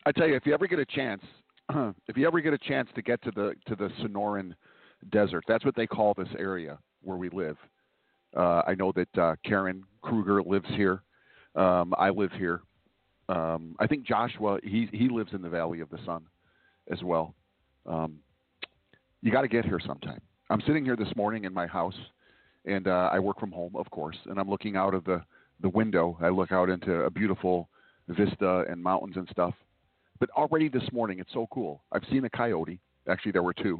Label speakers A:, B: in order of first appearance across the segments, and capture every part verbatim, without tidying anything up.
A: I tell you, if you ever get a chance, if you ever get a chance to get to the to the Sonoran Desert, that's what they call this area where we live. Uh, I know that uh, Karen Kruger lives here. Um, I live here. Um, I think Joshua he he lives in the Valley of the Sun as well. Um, you got to get here sometime. I'm sitting here this morning in my house, and uh, I work from home, of course, and I'm looking out of the the window. I look out into a beautiful vista and mountains and stuff. But already this morning, it's so cool. I've seen a coyote. Actually, there were two.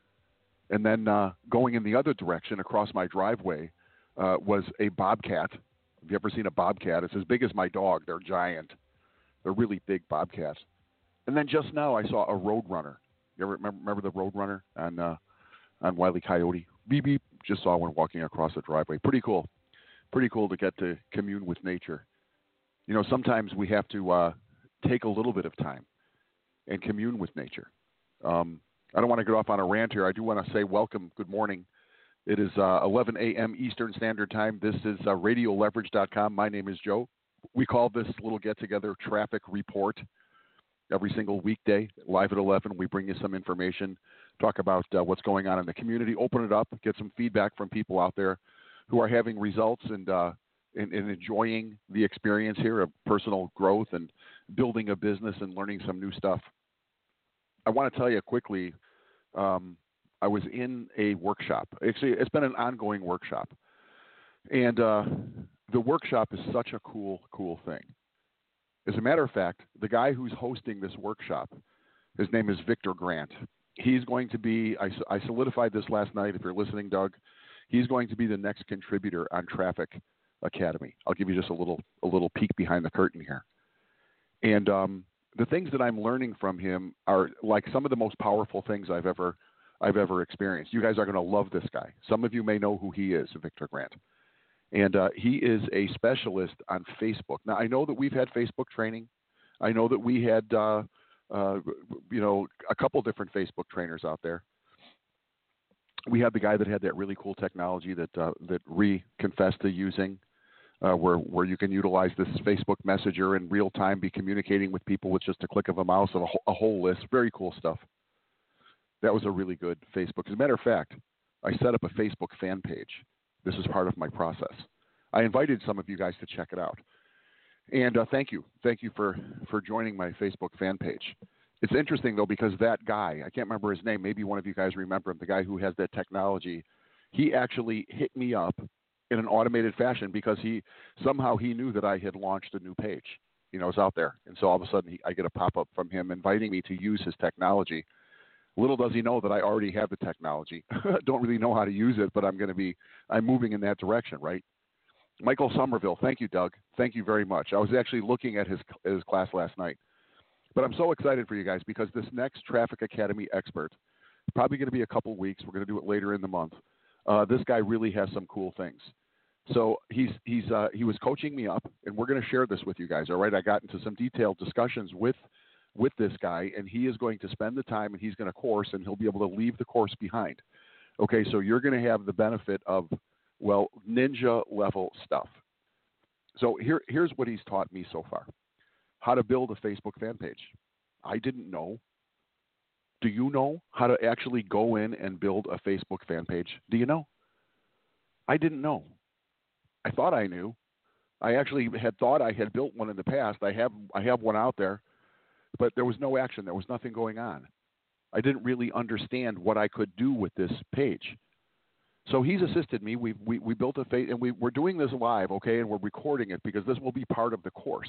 A: And then uh, going in the other direction across my driveway uh, was a bobcat. Have you ever seen a bobcat? It's as big as my dog. They're giant. They're really big bobcats. And then just now, I saw a roadrunner. You ever remember, remember the roadrunner on uh, on Wile E. Coyote? Beep beep. Just saw one walking across the driveway. Pretty cool. Pretty cool to get to commune with nature. You know, sometimes we have to uh, take a little bit of time and commune with nature. Um, I don't want to get off on a rant here. I do want to say welcome, good morning. It is uh, eleven a.m. Eastern Standard Time. This is uh, radio leverage dot com. My name is Joe. We call this little get-together Traffic Report. Every single weekday, live at eleven, we bring you some information, talk about uh, what's going on in the community, open it up, get some feedback from people out there who are having results and, uh, and, and enjoying the experience here of personal growth and building a business and learning some new stuff. I want to tell you quickly, um, I was in a workshop. Actually, it's been an ongoing workshop. And uh, the workshop is such a cool, cool thing. As a matter of fact, the guy who's hosting this workshop, his name is Victor Grant. He's going to be, I, I solidified this last night, if you're listening, Doug, he's going to be the next contributor on Traffic Academy. I'll give you just a little a little peek behind the curtain here. And um, the things that I'm learning from him are like some of the most powerful things I've ever I've ever experienced. You guys are going to love this guy. Some of you may know who he is, Victor Grant. And uh, he is a specialist on Facebook. Now, I know that we've had Facebook training. I know that we had, uh, uh, you know, a couple different Facebook trainers out there. We had the guy that had that really cool technology that uh, that Ree confessed to using, uh, where where you can utilize this Facebook Messenger in real time, be communicating with people with just a click of a mouse of a, whole, a whole list. Very cool stuff. That was a really good Facebook. As a matter of fact, I set up a Facebook fan page. This is part of my process. I invited some of you guys to check it out. And uh, thank you. Thank you for, for joining my Facebook fan page. It's interesting, though, because that guy, I can't remember his name, maybe one of you guys remember him, the guy who has that technology, he actually hit me up in an automated fashion because he somehow he knew that I had launched a new page. You know, it's out there. And so all of a sudden he, I get a pop-up from him inviting me to use his technology. Little does he know that I already have the technology. Don't really know how to use it, but I'm going to be, I'm moving in that direction, right? Michael Somerville, thank you, Doug. Thank you very much. I was actually looking at his his class last night. But I'm so excited for you guys because this next Traffic Academy expert, probably going to be a couple weeks. We're going to do it later in the month. Uh, this guy really has some cool things. So he's he's uh, he was coaching me up, and we're going to share this with you guys. All right, I got into some detailed discussions with with this guy, and he is going to spend the time, and he's going to course, and he'll be able to leave the course behind. Okay, so you're going to have the benefit of, well, ninja level stuff. So here here's what he's taught me so far. How to build a Facebook fan page. I didn't know. Do you know how to actually go in and build a Facebook fan page? Do you know? I didn't know. I thought I knew. I actually had thought I had built one in the past. I have I have one out there, but there was no action. There was nothing going on. I didn't really understand what I could do with this page. So he's assisted me. We we we built a face, and we we're doing this live, okay, and we're recording it because this will be part of the course.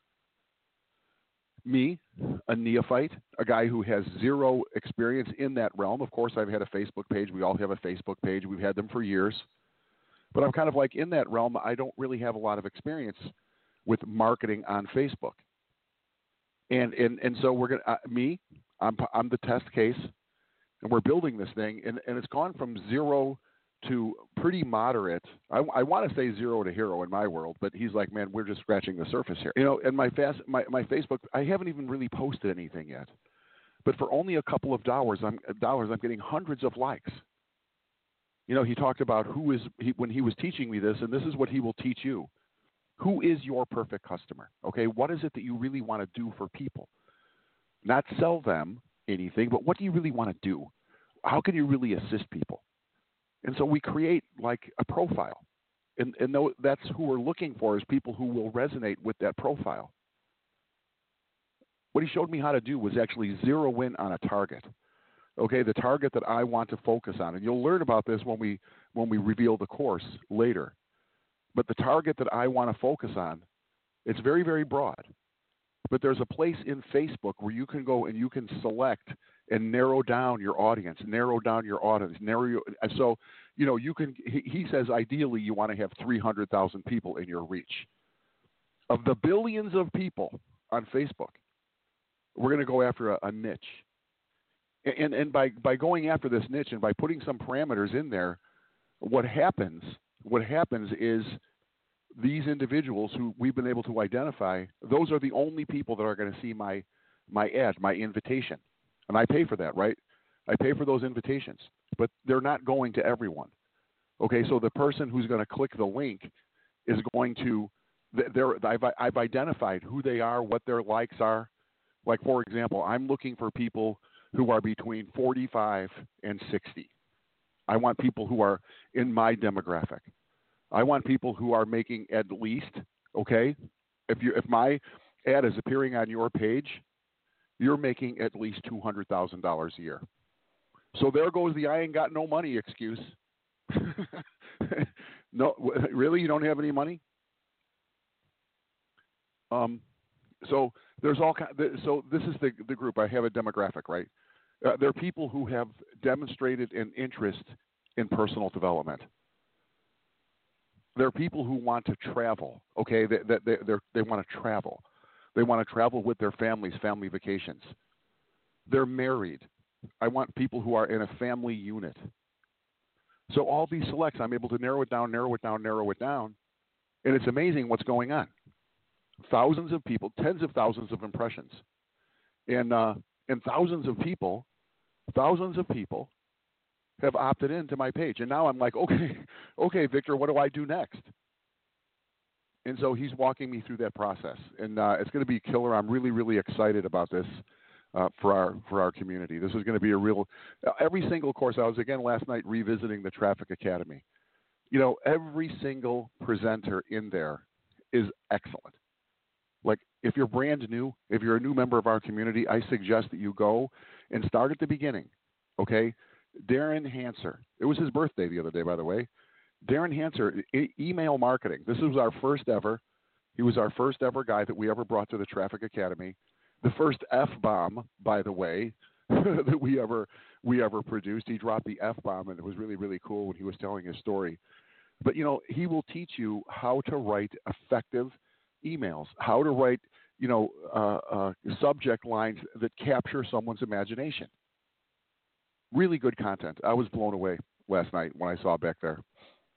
A: Me, a neophyte, a guy who has zero experience in that realm. Of course, I've had a Facebook page. We all have a Facebook page. We've had them for years. But I'm kind of like in that realm. I don't really have a lot of experience with marketing on Facebook. And and, and so we're going to, uh, me, I'm, I'm the test case, and we're building this thing. And, and it's gone from zero to pretty moderate. I, I want to say zero to hero in my world, but he's like, man, we're just scratching the surface here. You know, and my fast, my, my Facebook, I haven't even really posted anything yet. But for only a couple of dollars, I'm dollars, I'm getting hundreds of likes. You know, he talked about who is he, when he was teaching me this, and this is what he will teach you. Who is your perfect customer? Okay, what is it that you really want to do for people? not sell them anything, but what do you really want to do? How can you really assist people? And so we create like a profile. And, and that's who we're looking for, is people who will resonate with that profile. What he showed me how to do was actually zero in on a target. Okay, the target that I want to focus on. And you'll learn about this when we when we reveal the course later. But the target that I want to focus on, it's very, very broad. But there's a place in Facebook where you can go and you can select and narrow down your audience, narrow down your audience, narrow your, so, you know, you can, he, he says ideally you want to have three hundred thousand people in your reach. Of the billions of people on Facebook, we're going to go after a, a niche. And, and by, by going after this niche and by putting some parameters in there, what happens, what happens is these individuals who we've been able to identify, those are the only people that are going to see my, my ad, my invitation. And I pay for that, right? I pay for those invitations, but they're not going to everyone. Okay, so the person who's going to click the link is going to, they're, I've, I've identified who they are, what their likes are. Like, for example, I'm looking for people who are between forty-five and sixty. I want people who are in my demographic. I want people who are making at least, okay, if you if my ad is appearing on your page, you're making at least two hundred thousand dollars a year. So there goes the I ain't got no money excuse. No, really? You don't have any money? Um, so there's all kind. So this is the the group. I have a demographic, right? Uh, there are people who have demonstrated an interest in personal development. There are people who want to travel. Okay, they they they they want to travel. They want to travel with their families, family vacations. They're married. I want people who are in a family unit. So all these selects, I'm able to narrow it down, narrow it down, narrow it down, and it's amazing what's going on. Thousands of people, tens of thousands of impressions, and uh, and thousands of people, thousands of people have opted into my page. And now I'm like, okay, okay, Victor, what do I do next? And so he's walking me through that process, and uh, it's going to be killer. I'm really, really excited about this uh, for our for our community. This is going to be a real. Uh, every single course. I was again last night revisiting the Traffic Academy. You know, every single presenter in there is excellent. Like, if you're brand new, if you're a new member of our community, I suggest that you go and start at the beginning. Okay, Darren Hanser. It was his birthday the other day, by the way. Darren Hanser, e- email marketing. This was our first ever. He was our first ever guy that we ever brought to the Traffic Academy. The first F-bomb, by the way, that we ever we ever produced. He dropped the F-bomb, and it was really, really cool when he was telling his story. But, you know, he will teach you how to write effective emails, how to write, you know, uh, uh, subject lines that capture someone's imagination. Really good content. I was blown away last night when I saw back there.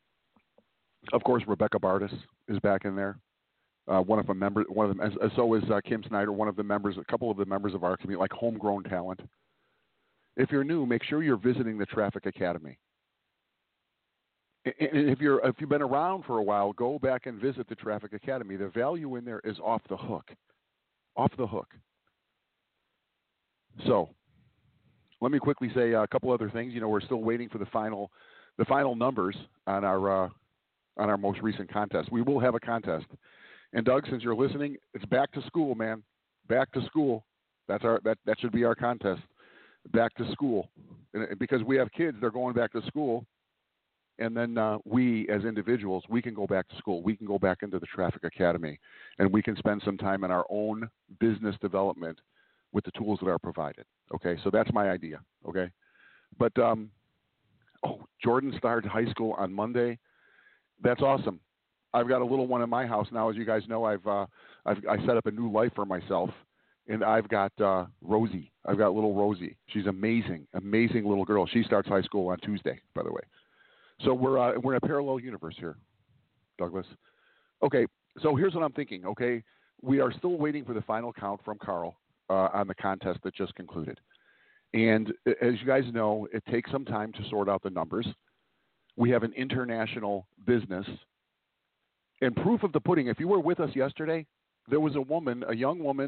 A: Of course, Rebecca Bardis is back in there. Uh, one of the members, one of them, as, as so is uh, Kim Snyder, one of the members, a couple of the members of our community, like homegrown talent. If you're new, make sure you're visiting the Traffic Academy. And if you're if you've been around for a while, go back and visit the Traffic Academy. The value in there is off the hook, off the hook. So, let me quickly say a couple other things. You know, we're still waiting for the final, the final numbers on our uh, on our most recent contest. We will have a contest. And Doug, since you're listening, it's back to school, man. Back to school. That's our that that should be our contest. Back to school, and because we have kids, they're going back to school. And then uh, we, as individuals, we can go back to school. We can go back into the Traffic Academy, and we can spend some time in our own business development with the tools that are provided. Okay, so that's my idea. Okay, but um, oh, Jordan started high school on Monday. That's awesome. I've got a little one in my house now. As you guys know, I've uh, I've I set up a new life for myself, and I've got uh, Rosie. I've got little Rosie. She's amazing, amazing little girl. She starts high school on Tuesday, by the way. So we're uh, we're in a parallel universe here, Douglas. Okay, so here's what I'm thinking. Okay, we are still waiting for the final count from Carl uh, on the contest that just concluded. And as you guys know, it takes some time to sort out the numbers. We have an international business. And proof of the pudding, if you were with us yesterday, there was a woman, a young woman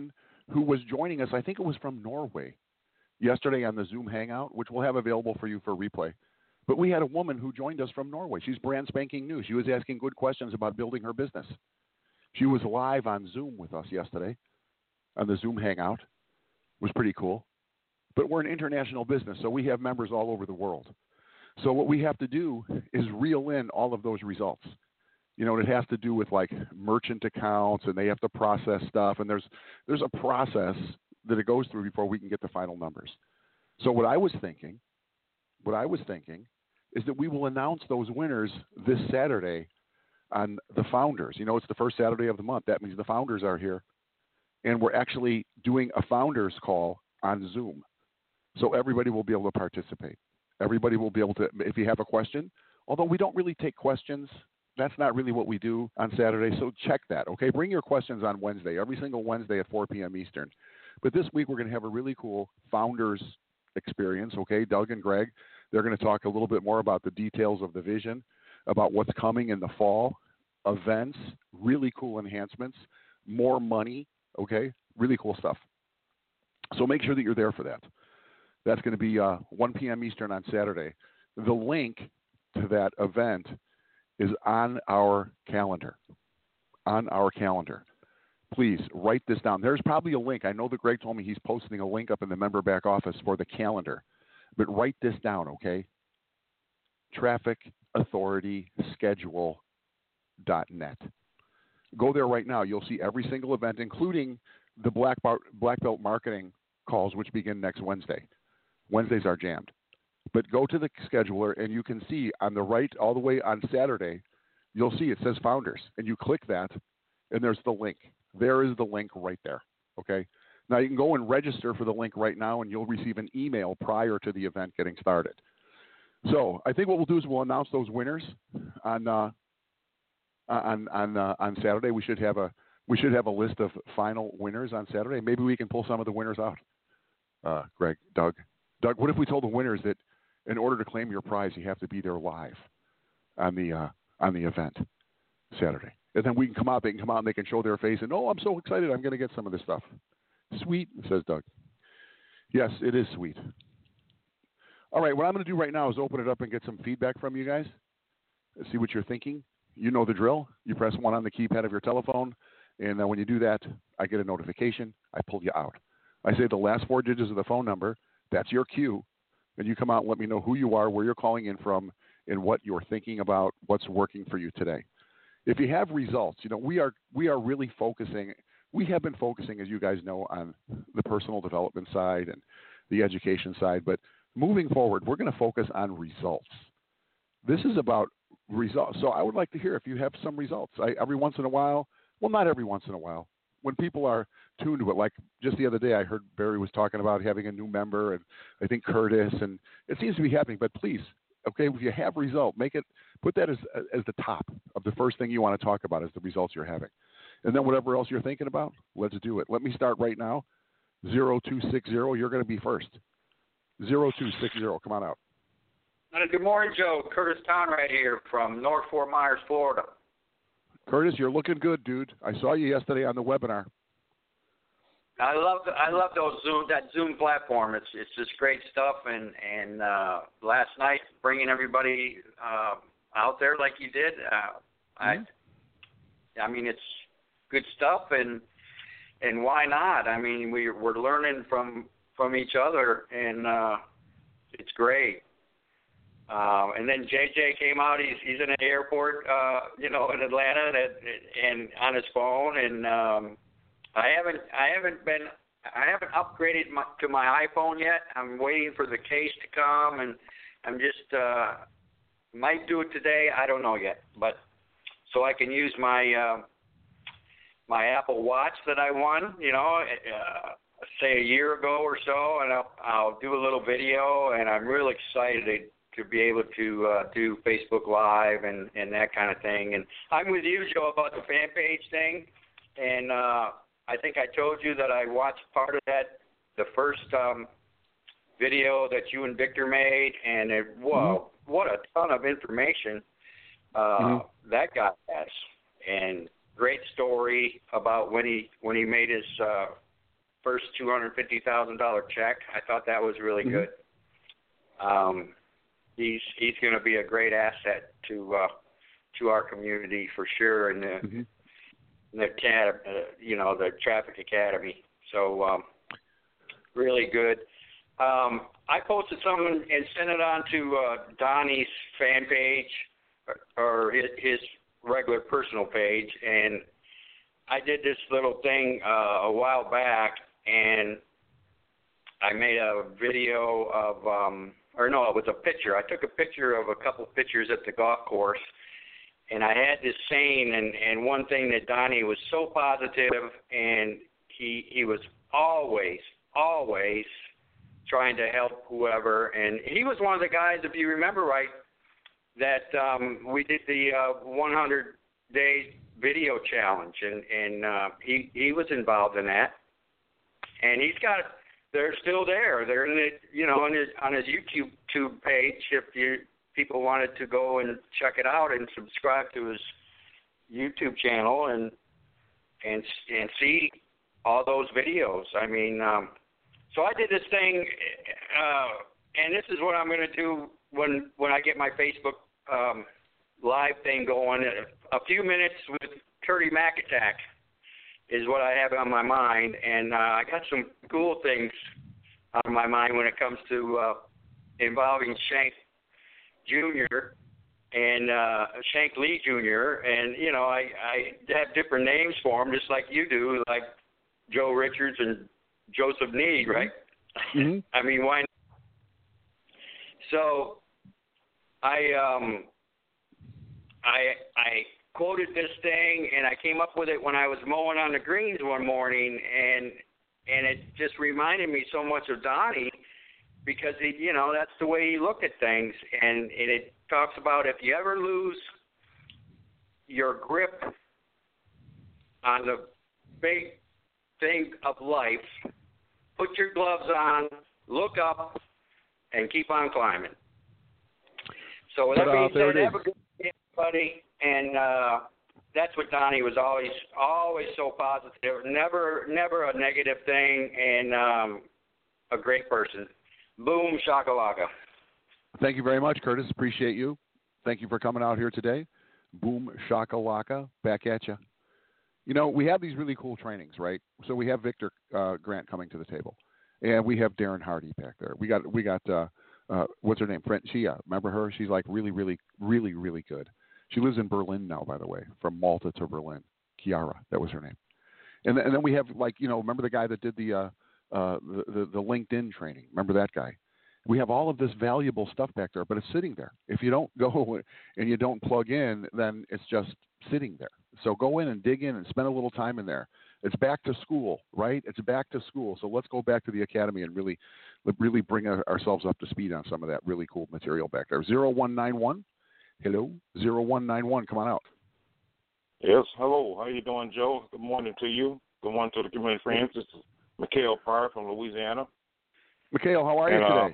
A: who was joining us. I think it was from Norway yesterday on the Zoom Hangout, which we'll have available for you for replay. But we had a woman who joined us from Norway. She's brand spanking new. She was asking good questions about building her business. She was live on Zoom with us yesterday on the Zoom Hangout. It was pretty cool. But we're an international business, so we have members all over the world. So what we have to do is reel in all of those results. You know, it has to do with like merchant accounts, and they have to process stuff, and there's there's a process that it goes through before we can get the final numbers. So what I was thinking, what I was thinking is that we will announce those winners this Saturday on the Founders. You know, it's the first Saturday of the month. That means the Founders are here, and we're actually doing a Founders call on Zoom. So everybody will be able to participate. Everybody will be able to, if you have a question, although we don't really take questions, that's not really what we do on Saturday, so check that, okay? Bring your questions on Wednesday, every single Wednesday at four p.m. Eastern. But this week we're going to have a really cool Founders experience, okay? Doug and Greg, they're going to talk a little bit more about the details of the vision, about what's coming in the fall, events, really cool enhancements, more money, okay? Really cool stuff. So make sure that you're there for that. That's going to be uh, one p.m. Eastern on Saturday. The link to that event is on our calendar, on our calendar. Please write this down. There's probably a link. I know that Greg told me he's posting a link up in the member back office for the calendar. But write this down, okay? traffic authority schedule dot net. Go there right now. You'll see every single event, including the Black, Bar- Black Belt Marketing calls, which begin next Wednesday. Wednesdays are jammed. But go to the scheduler, and you can see on the right all the way on Saturday, you'll see it says Founders. And you click that, and there's the link. There is the link right there, okay? Now, you can go and register for the link right now, and you'll receive an email prior to the event getting started. So I think what we'll do is we'll announce those winners on uh, on on uh, on Saturday. We should have a we should have a list of final winners on Saturday. Maybe we can pull some of the winners out. Uh, Greg, Doug, Doug. What if we told the winners that in order to claim your prize, you have to be there live on the uh, on the event Saturday, and then we can come out. They can come out and they can show their face and, oh, I'm so excited. I'm going to get some of this stuff. Sweet, says Doug. Yes, it is sweet. All right, what I'm going to do right now is open it up and get some feedback from you guys. See what you're thinking. You know the drill. You press one on the keypad of your telephone, and uh, when you do that, I get a notification. I pull you out. I say the last four digits of the phone number. That's your cue. And you come out and let me know who you are, where you're calling in from, and what you're thinking about, what's working for you today. If you have results, you know, we are we are really focusing. We have been focusing, as you guys know, on the personal development side and the education side, but moving forward, we're going to focus on results. This is about results. So I would like to hear if you have some results. I, every once in a while, well, not every once in a while, when people are tuned to it, like just the other day, I heard Barry was talking about having a new member, and I think Curtis, and it seems to be happening. But please, okay, if you have result, make it, put that as as the top of the first thing you want to talk about is the results you're having. And then whatever else you're thinking about, let's do it. Let me start right now. zero two six zero, you're going to be first. zero two six zero, come on out.
B: Good morning, Joe. Curtis Town right here from North Fort Myers, Florida.
A: Curtis, you're looking good, dude. I saw you yesterday on the webinar.
B: I love the, I love those Zoom that Zoom platform. It's it's just great stuff. And and uh, last night bringing everybody uh, out there like you did, uh, mm-hmm. I I mean it's good stuff. And and why not? I mean we we're learning from from each other, and uh, it's great. Uh, and then J J came out. He's he's in an airport, uh, you know, in Atlanta, and, and on his phone. And um, I haven't I haven't been I haven't upgraded my, to my iPhone yet. I'm waiting for the case to come, and I'm just uh, might do it today. I don't know yet, but so I can use my uh, my Apple Watch that I won, you know, uh, say a year ago or so, and I'll I'll do a little video, and I'm really excited to be able to uh, do Facebook Live and, and that kind of thing. And I'm with you, Joe, about the fan page thing. And uh, I think I told you that I watched part of that, the first um, video that you and Victor made, and it, whoa, mm-hmm. what a ton of information uh, mm-hmm. that guy has. And great story about when he when he made his uh, first two hundred fifty thousand dollars check. I thought that was really
A: mm-hmm.
B: good. Um, he's he's going to be a great asset to uh, to our community for sure, and the
A: mm-hmm.
B: the academy, uh, you know, the Traffic Academy. So um, really good. Um, I posted something and sent it on to uh, Donnie's fan page or, or his, his regular personal page, and I did this little thing uh, a while back, and I made a video of, um, or no, it was a picture. I took a picture of a couple of pictures at the golf course, and I had this saying, and, and one thing that Donnie was so positive, and he he was always, always trying to help whoever. And he was one of the guys, if you remember right, that um, we did the uh, one hundred day video challenge, and, and uh, he, he was involved in that. And he's got, they're still there. They're in the, you know, on his, on his YouTube tube page, if you people wanted to go and check it out and subscribe to his YouTube channel and and and see all those videos. I mean, um, so I did this thing, uh, and this is what I'm going to do when when I get my Facebook um, live thing going. A few minutes with Curry McAttack is what I have on my mind, and uh, I got some cool things on my mind when it comes to uh, involving Shank Junior and uh, Shank Lee Junior And, you know, I, I have different names for them, just like you do, like Joe Richards and Joseph Need, right?
A: Mm-hmm.
B: I mean, why not? So I um I I quoted this thing, and I came up with it when I was mowing on the greens one morning, and and it just reminded me so much of Donnie, because he, you know, that's the way he looked at things, and, and it talks about if you ever lose your grip on the big thing of life, put your gloves on, look up, and keep on climbing. So with that
A: uh,
B: being said,
A: it
B: have a good day, buddy, and uh, that's what Donnie was always, always so positive, never, never a negative thing, and um, a great person. Boom shakalaka.
A: Thank you very much, Curtis. Appreciate you. Thank you for coming out here today. Boom shakalaka. Back at you. You know, we have these really cool trainings, right? So we have Victor uh, Grant coming to the table, and we have Darren Hardy back there. We got we got uh, uh, what's her name? Francia. Remember her? She's like really, really, really, really good. She lives in Berlin now, by the way, from Malta to Berlin. Kiara, that was her name. And th- and then we have, like, you know, remember the guy that did the uh, uh, the, the the LinkedIn training? Remember that guy? We have all of this valuable stuff back there, but it's sitting there. If you don't go and you don't plug in, then it's just sitting there. So go in and dig in and spend a little time in there. It's back to school, right? It's back to school. So let's go back to the academy and really, really bring our, ourselves up to speed on some of that really cool material back there. zero one nine one, hello, zero one nine one, come on out.
C: Yes, hello. How you doing, Joe? Good morning to you. Good morning to the community friends. This is Mikhail Pryor from Louisiana.
A: Mikhail, how are
C: and,
A: you today?
C: Uh,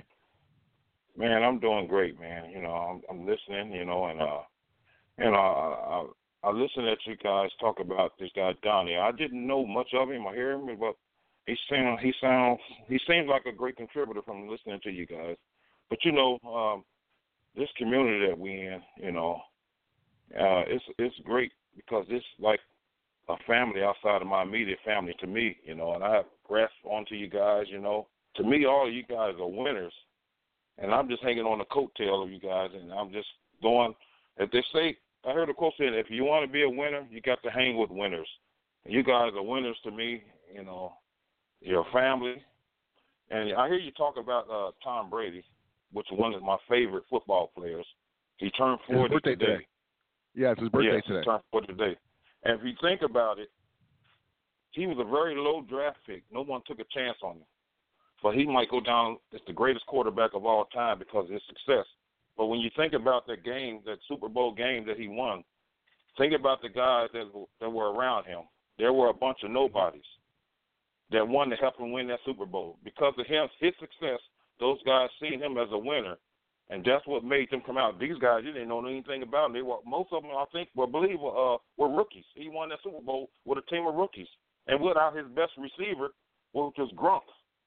C: man, I'm doing great, man. You know, I'm, I'm listening, you know, and, uh, and uh, I, I listen at you guys talk about this guy, Donnie. I didn't know much of him or hear him, but he sound, he sounds, he seems like a great contributor from listening to you guys. But, you know, um, this community that we in, you know, uh, it's it's great because it's like a family outside of my immediate family to me, you know, and I have grasped onto you guys, you know. To me, all of you guys are winners, and I'm just hanging on the coattail of you guys, and I'm just going, if they say, I heard a quote saying, if you want to be a winner, you got to hang with winners. And you guys are winners to me, you know, your family. And I hear you talk about uh, Tom Brady, which is one of my favorite football players. He turned forty
A: birthday
C: today.
A: today. Yeah, it's his birthday
C: yes,
A: today.
C: He turned forty today. And if you think about it, he was a very low draft pick. No one took a chance on him. But he might go down as the greatest quarterback of all time because of his success. But when you think about that game, that Super Bowl game that he won, think about the guys that, that were around him. There were a bunch of nobodies that won to help him win that Super Bowl. Because of him, his success, those guys seen him as a winner, and that's what made them come out. These guys, you didn't know anything about them. They were, most of them, I think, were, believe, uh, were rookies. He won that Super Bowl with a team of rookies. And without his best receiver, were just grunts.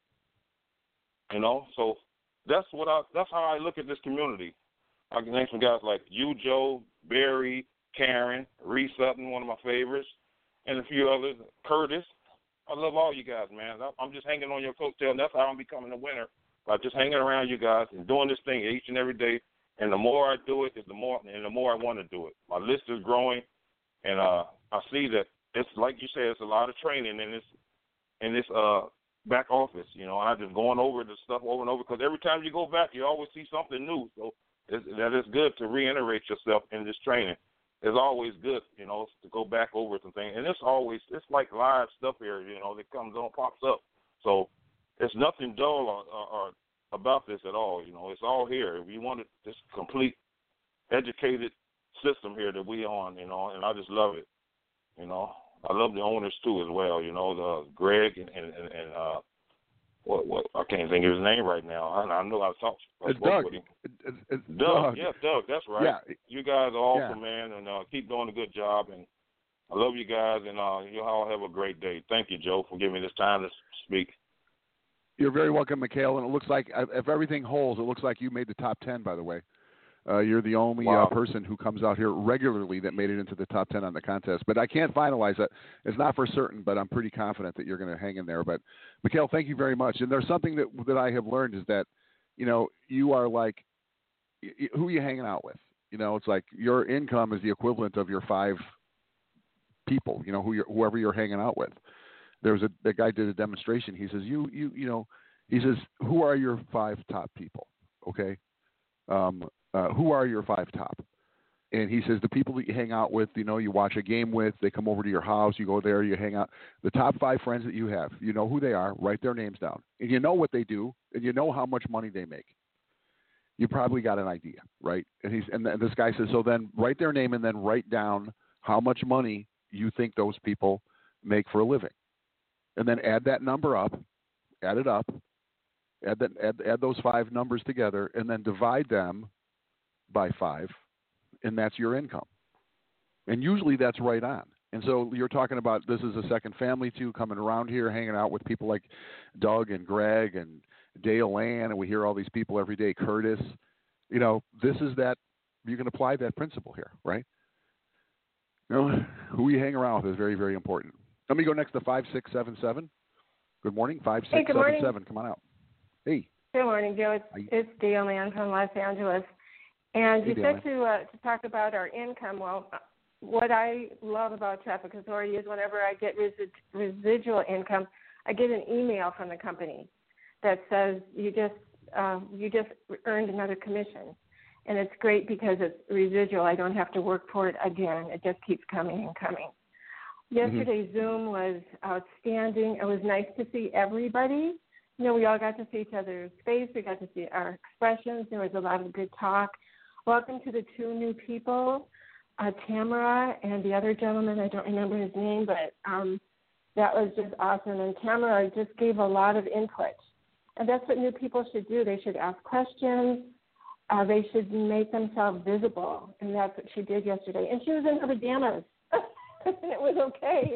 C: You know, so that's what I that's how I look at this community. I can name some guys like you, Joe, Barry, Karen, Reese Sutton, one of my favorites, and a few others, Curtis. I love all you guys, man. I'm just hanging on your coattail, and that's how I'm becoming a winner, by just hanging around you guys and doing this thing each and every day. And the more I do it, is the more and the more I want to do it. My list is growing, and uh, I see that it's like you said, it's a lot of training in this in this uh, back office. You know, and I'm just going over the stuff over and over, because every time you go back, you always see something new. So it's, that is good to reiterate yourself in this training. It's always good, you know, to go back over some things. And it's always, it's like live stuff here, you know, that comes on, pops up. So there's nothing dull or, or, or about this at all, you know. It's all here. We want this complete, educated system here that we on, you know, and I just love it, you know. I love the owners, too, as well, you know, the Greg and, and, and uh, what, what, I can't think of his name right now. I, I know I talked I
A: it's Doug.
C: with him.
A: It's, it's
C: Doug,
A: Doug.
C: yeah, Doug, that's right.
A: Yeah.
C: You guys are awesome,
A: yeah.
C: man, and uh, keep doing a good job. And I love you guys, and uh, you all have a great day. Thank you, Joe, for giving me this time to speak.
A: You're very welcome, Mikhail. And it looks like, if everything holds, it looks like you made the top ten, by the way. Uh, you're the only
C: wow.
A: uh, person who comes out here regularly that made it into the top ten on the contest. But I can't finalize that. It's not for certain, but I'm pretty confident that you're going to hang in there. But, Mikhail, thank you very much. And there's something that that I have learned is that, you know, you are like, y- who are you hanging out with? You know, it's like your income is the equivalent of your five people, you know, who you're, whoever you're hanging out with. There was a, the guy did a demonstration. He says, you, you, you know, he says, who are your five top people? Okay. Um, Uh, who are your five top? And he says the people that you hang out with, you know, you watch a game with, they come over to your house, you go there, you hang out. The top five friends that you have, you know who they are, write their names down. And you know what they do, and you know how much money they make. You probably got an idea, right? And he's and this guy says, so then write their name and then write down how much money you think those people make for a living. And then add that number up, add it up, add that add, add those five numbers together, and then divide them by five, and that's your income. And usually that's right on. And so you're talking about this is a second family too, coming around here, hanging out with people like Doug and Greg and Dale Ann, and we hear all these people every day, Curtis. You know, this is that, you can apply that principle here, right? You know, who you hang around with is very, very important. Let me go next to five six seven seven. Good morning, five six seven seven. Come on out. Hey.
D: Good morning, Joe. It's, it's Dale Ann from Los Angeles. And you said to uh, to talk about our income. Well, what I love about Traffic Authority is whenever I get resi- residual income, I get an email from the company that says you just um, you just earned another commission, and it's great because it's residual. I don't have to work for it again. It just keeps coming and coming. Yesterday, mm-hmm. Zoom was outstanding. It was nice to see everybody. You know, we all got to see each other's face. We got to see our expressions. There was a lot of good talk. Welcome to the two new people, uh, Tamara and the other gentleman. I don't remember his name, but um, that was just awesome. And Tamara just gave a lot of input. And that's what new people should do. They should ask questions. Uh, they should make themselves visible. And that's what she did yesterday. And she was in her pajamas. And it was okay.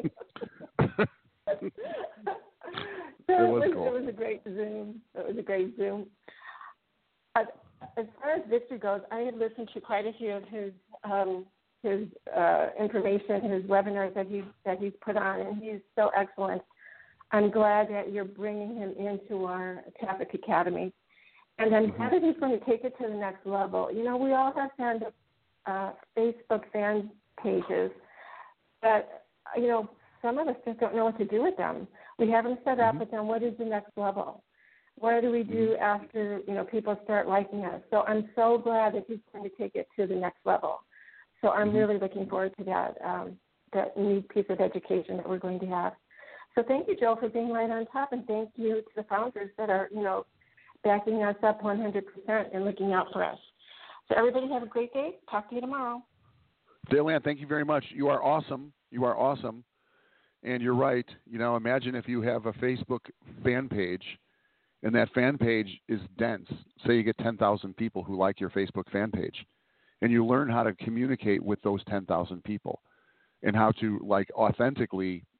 D: So
A: it, was
D: it, was,
A: cool.
D: it was a great Zoom. It was a great Zoom. Uh, as far as Victor goes, I had listened to quite a few of his um, his uh, information, his webinars that he that he's put on, and he's so excellent. I'm glad that you're bringing him into our Traffic Academy, and I'm glad that he's going to take it to the next level. You know, we all have fan, uh, Facebook fan pages, but you know, some of us just don't know what to do with them. We have them set up, mm-hmm. but then what is the next level? What do we do after, you know, people start liking us? So I'm so glad that he's going to take it to the next level. So I'm mm-hmm. really looking forward to that, um, that new piece of education that we're going to have. So thank you, Joe, for being right on top, and thank you to the founders that are, you know, backing us up one hundred percent and looking out for us. So everybody have a great day. Talk to you tomorrow.
A: Dale Ann, thank you very much. You are awesome. You are awesome. And you're right. You know, imagine if you have a Facebook fan page, and that fan page is dense. Say you get ten thousand people who like your Facebook fan page, and you learn how to communicate with those ten thousand people and how to, like, authentically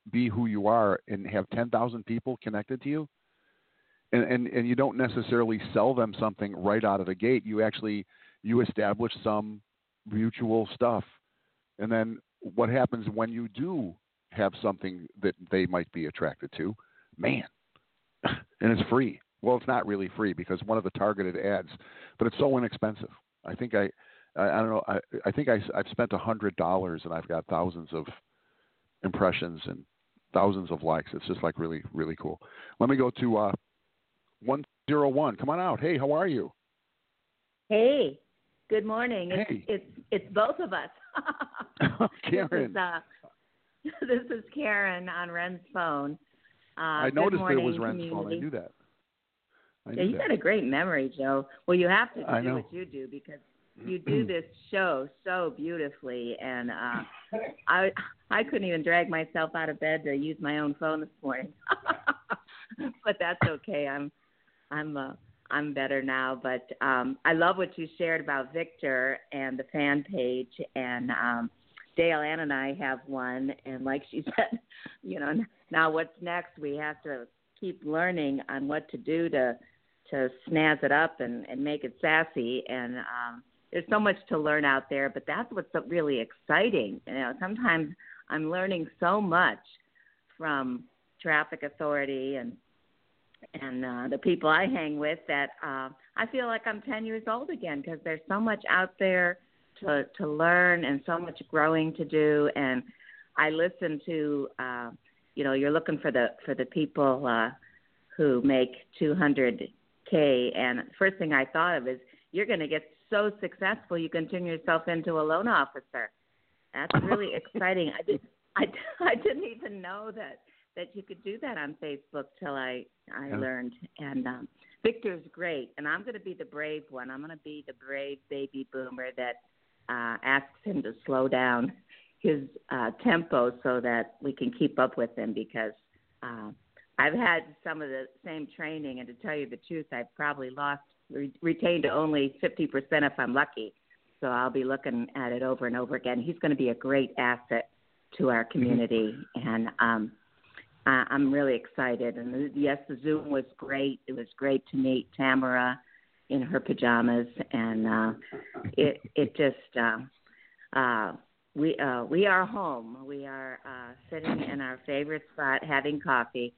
A: be who you are and have ten thousand people connected to you, and, and, and you don't necessarily sell them something right out of the gate. You actually, you establish some mutual stuff. And then what happens when you do have something that they might be attracted to? Man, and it's free. Well, it's not really free because one of the targeted ads, but it's so inexpensive. I think I, I, I don't know. I, I think I, I've spent a hundred dollars and I've got thousands of impressions and thousands of likes. It's just like really, really cool. Let me go to uh, one zero one. Come on out. Hey, how are you?
E: Hey, good morning.
A: Hey.
E: It's it's, it's both of us.
A: Karen.
E: This is, uh, this is Karen on Ren's phone. Uh,
A: I noticed
E: morning,
A: that it was Ren's
E: community.
A: phone. I knew that. I
E: yeah,
A: knew
E: you
A: that.
E: got a great memory, Joe. Well, you have to
A: I
E: do
A: know.
E: what you do because you do this show so beautifully, and uh, I I couldn't even drag myself out of bed to use my own phone this morning. But that's okay. I'm I'm uh, I'm better now. But um, I love what you shared about Victor and the fan page, and um, Dale Ann and I have one, and like she said, you know, now what's next? We have to keep learning on what to do to to snazz it up and, and make it sassy. And um, there's so much to learn out there, but that's what's really exciting. You know, sometimes I'm learning so much from traffic authority and and uh, the people I hang with that uh, I feel like I'm ten years old again because there's so much out there to to learn and so much growing to do. And I listen to, uh, you know, you're looking for the for the people uh, who make two hundred K, and first thing I thought of is you're going to get so successful you can turn yourself into a loan officer. That's really exciting. I did I, I didn't even know that. that you could do that on Facebook till I, I
A: yeah.
E: learned. And um, Victor's great, and I'm going to be the brave one. I'm going to be the brave baby boomer that uh, asks him to slow down his uh, tempo so that we can keep up with him because uh, I've had some of the same training, and to tell you the truth, I've probably lost, re- retained only fifty percent if I'm lucky. So I'll be looking at it over and over again. He's going to be a great asset to our community, mm-hmm. and um, I'm really excited. And yes, the Zoom was great. It was great to meet Tamara in her pajamas, and uh, it it just uh, uh, we uh, we are home. We are uh, sitting in our favorite spot having coffee,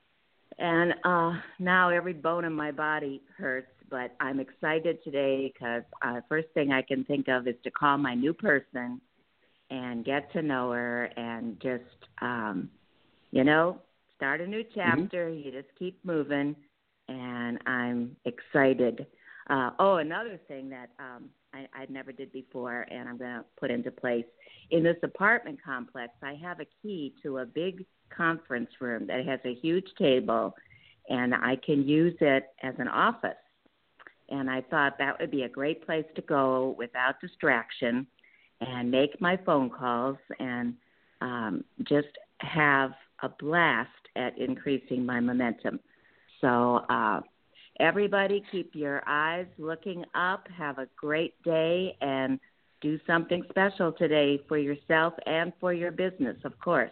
E: and uh, now every bone in my body hurts. But I'm excited today because uh, first thing I can think of is to call my new person and get to know her and just. Um, You know, start a new chapter. Mm-hmm. You just keep moving, and I'm excited. Uh, oh, another thing that um, I, I never did before, and I'm going to put into place. In this apartment complex, I have a key to a big conference room that has a huge table, and I can use it as an office. And I thought that would be a great place to go without distraction and make my phone calls and um, just have a blast at increasing my momentum. So uh, everybody keep your eyes looking up. Have a great day and do something special today for yourself and for your business, of course.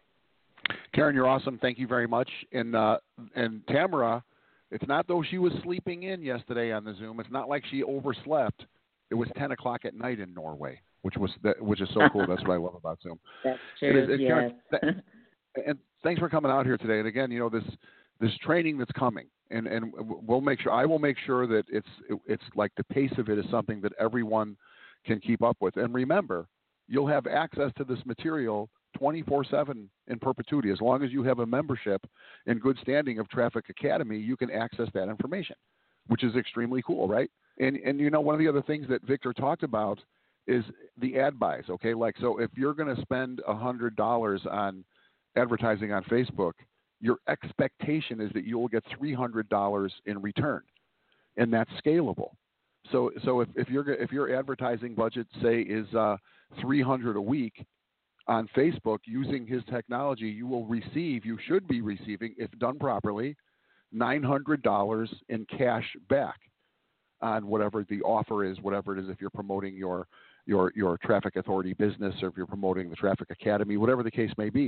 A: Karen, you're awesome. Thank you very much. And uh, and Tamara, it's not though she was sleeping in yesterday on the Zoom. It's not like she overslept. It was ten o'clock at night in Norway, which was that, which is so cool. That's what I love about Zoom.
E: That's true.
A: It is, it,
E: yes.
A: Karen, th- and thanks for coming out here today. And again, you know this this training that's coming, and, and we'll make sure I will make sure that it's it, it's like the pace of it is something that everyone can keep up with. And remember, you'll have access to this material twenty-four seven in perpetuity. As long as you have a membership in good standing of Traffic Academy, you can access that information, which is extremely cool, right? And and you know one of the other things that Victor talked about is the ad buys. Okay, like so if you're going to spend a hundred dollars on advertising on Facebook, your expectation is that you will get three hundred dollars in return, and that's scalable. So, so if, if your if your advertising budget say is uh, three hundred dollars a week on Facebook using his technology, you will receive, you should be receiving, if done properly, nine hundred dollars in cash back on whatever the offer is, whatever it is. If you're promoting your your your Traffic Authority business, or if you're promoting the Traffic Academy, whatever the case may be.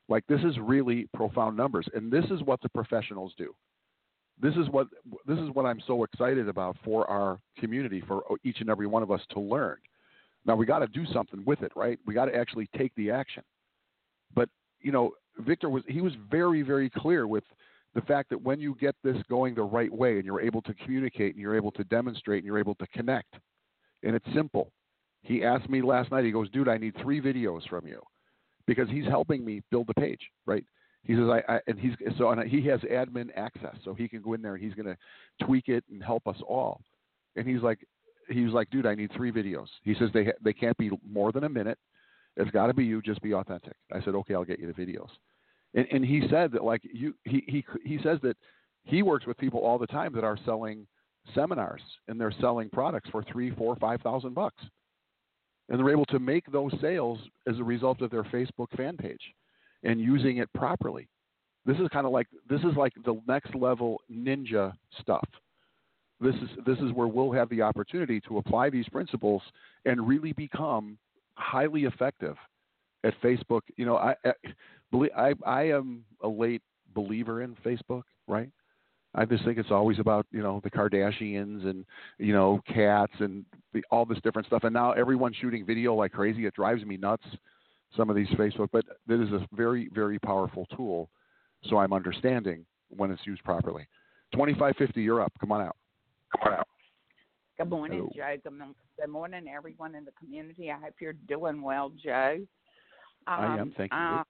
A: Like, this is really profound numbers, and this is what the professionals do. This is what this is what I'm so excited about for our community, for each and every one of us to learn. Now, we got to do something with it, right? We got to actually take the action. But, you know, Victor was he was very, very clear with the fact that when you get this going the right way and you're able to communicate and you're able to demonstrate and you're able to connect, and it's simple. He asked me last night, he goes, dude, I need three videos from you, because he's helping me build the page, right? He says, I, I and he's so and he has admin access, so he can go in there and he's going to tweak it and help us all. And he's like, he was like, dude, I need three videos. He says they they can't be more than a minute. It's got to be you. Just be authentic. I said, okay, I'll get you the videos. And, and he said that, like, you, he he he says that he works with people all the time that are selling seminars and they're selling products for three, four, five thousand bucks, and they're able to make those sales as a result of their Facebook fan page and using it properly. This is kind of like this is like the next level ninja stuff. This is this is where we'll have the opportunity to apply these principles and really become highly effective at Facebook. You know, I I, I am a late believer in Facebook, right? I just think it's always about, you know, the Kardashians and, you know, cats and the, all this different stuff. And now everyone's shooting video like crazy. It drives me nuts, some of these Facebook. But it is a very, very powerful tool. So I'm understanding when it's used properly. twenty-five fifty, you're up. Come on out. Come on out.
F: Good morning,
A: Hello.
F: Joe. Good, mo- good morning, everyone in the community. I hope you're doing well, Joe. Um,
A: I am. Thank you.
F: I,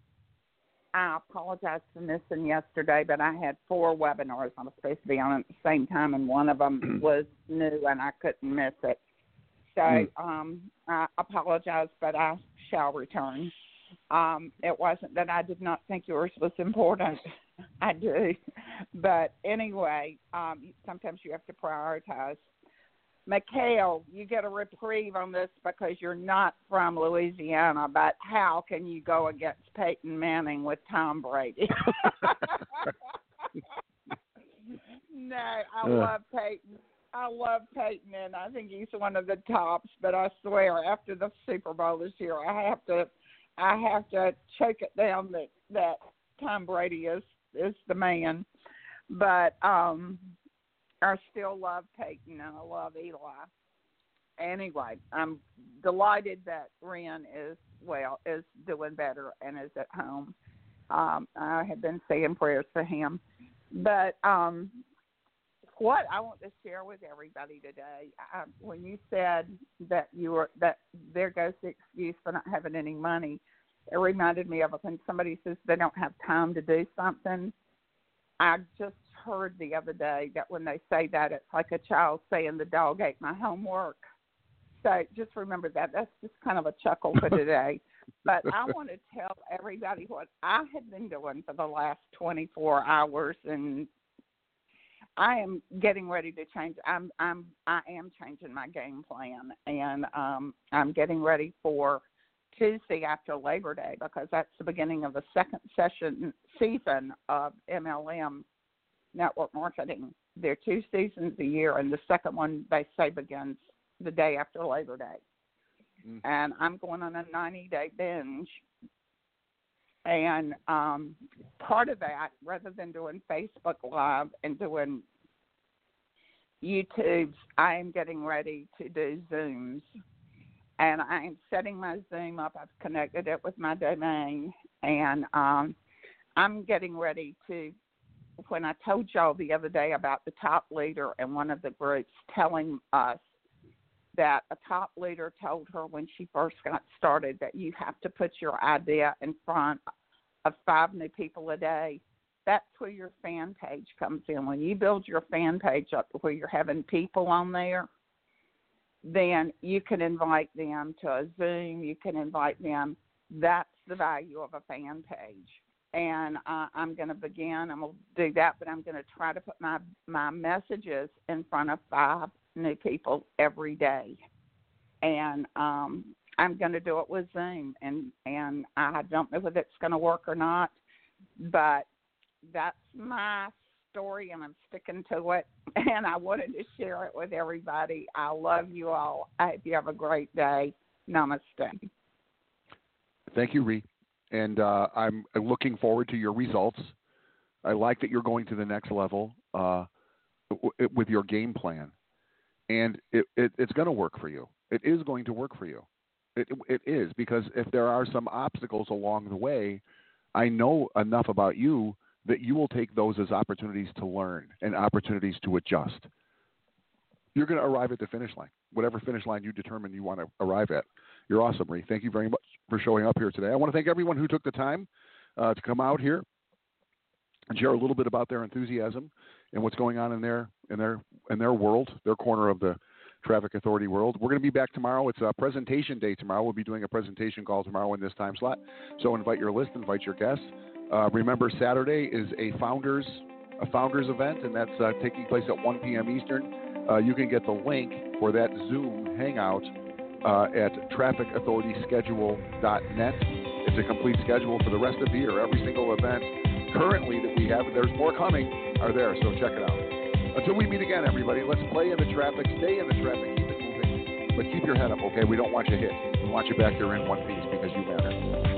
F: I apologize for missing yesterday, but I had four webinars I was supposed to be on at the same time, and one of them was new, and I couldn't miss it. So
A: Mm.
F: um, I apologize, but I shall return. Um, it wasn't that I did not think yours was important. I do. But anyway, um, sometimes you have to prioritize. Mikhail, you get a reprieve on this because you're not from Louisiana, but how can you go against Peyton Manning with Tom Brady? No, I
A: uh.
F: love Peyton. I love Peyton, and I think he's one of the tops, but I swear after the Super Bowl this year, I have to I have to choke it down that, that Tom Brady is, is the man. But um I still love Peyton, and I love Eli. Anyway, I'm delighted that Ren is well, is doing better and is at home. Um, I have been saying prayers for him. But um, what I want to share with everybody today, uh, when you said that you were that there goes the excuse for not having any money, it reminded me of when somebody says they don't have time to do something. I just heard the other day that when they say that, it's like a child saying the dog ate my homework. So just remember that. That's just kind of a chuckle for today. But I want to tell everybody what I have been doing for the last twenty-four hours, and I am getting ready to change. I'm I'm I am changing my game plan, and um, I'm getting ready for Tuesday after Labor Day, because that's the beginning of the second session season of M L M Network Marketing. There are two seasons a year, and the second one, they say, begins the day after Labor Day. Mm. And I'm going on a ninety-day binge. And um, part of that, rather than doing Facebook Live and doing YouTubes, I am getting ready to do Zooms. And I am setting my Zoom up. I've connected it with my domain. And um, I'm getting ready to, when I told y'all the other day about the top leader in one of the groups telling us that a top leader told her when she first got started that you have to put your idea in front of five new people a day, that's where your fan page comes in. When you build your fan page up to where you're having people on there, then you can invite them to a Zoom. You can invite them. That's the value of a fan page. And uh, I'm going to begin. I'm going to do that, but I'm going to try to put my, my messages in front of five new people every day. And um, I'm going to do it with Zoom. And, and I don't know whether it's going to work or not, but that's my story, and I'm sticking to it, and I wanted to share it with everybody. I love you all. I hope you have a great day. Namaste.
A: Thank you, Ree. and uh, I'm looking forward to your results. I like that you're going to the next level uh, w- with your game plan, and it, it, it's going to work for you. It is going to work for you. It, it is, because if there are some obstacles along the way, I know enough about you that you will take those as opportunities to learn and opportunities to adjust. You're going to arrive at the finish line, whatever finish line you determine you want to arrive at. You're awesome, Ree. Thank you very much for showing up here today. I want to thank everyone who took the time uh, to come out here and share a little bit about their enthusiasm and what's going on in their in their in their world, their corner of the Traffic Authority world. We're going to be back tomorrow. It's a presentation day tomorrow. We'll be doing a presentation call tomorrow in this time slot. So invite your list, invite your guests. Uh, remember, Saturday is a founders a founders event, and that's uh, taking place at one p.m. Eastern. Uh, you can get the link for that Zoom hangout uh, at traffic authority schedule dot net. It's a complete schedule for the rest of the year. Every single event currently that we have, and there's more coming, are there, so check it out. Until we meet again, everybody, let's play in the traffic, stay in the traffic, keep it moving, but keep your head up, okay? We don't want you hit. We want you back here in one piece because you matter.